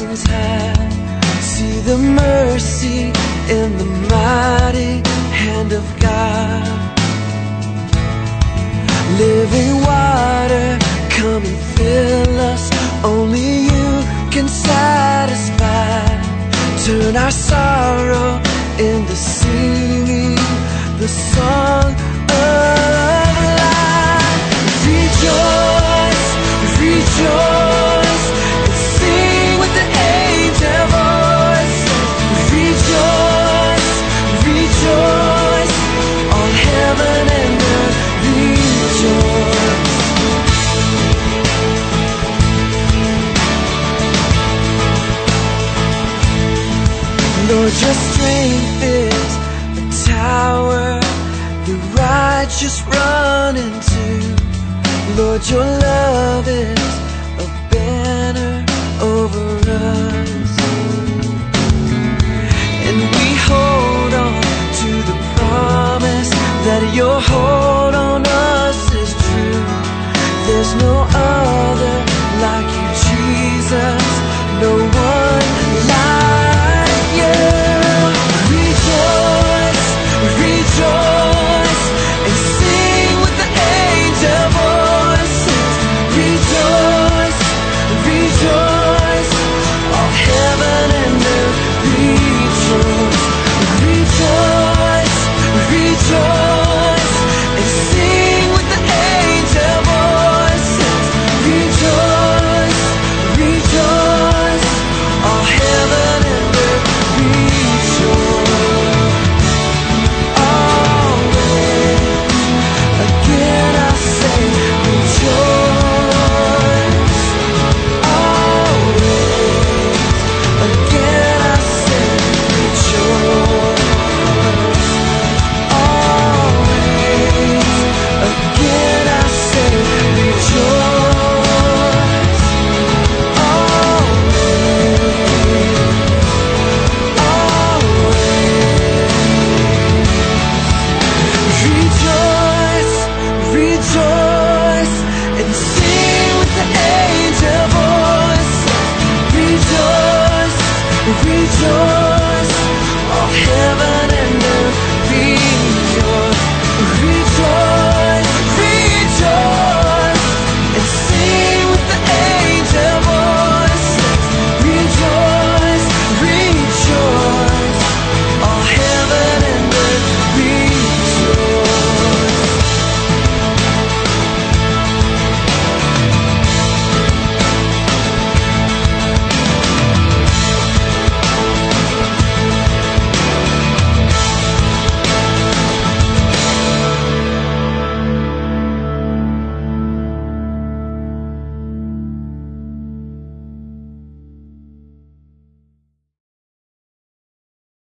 mountains high, see the mercy in the mighty hand of God. Living water, come and fill us, only you can satisfy. Turn our sorrow into singing the song of life. Rejoice, rejoice, and sing with the angel voice. Rejoice, rejoice, all heaven and earth rejoice. Lord, your strength is a tower the righteous run into. Lord, your love is a banner over us, and we hold on to the promise that your hold on us is true. There's no other like you, Jesus.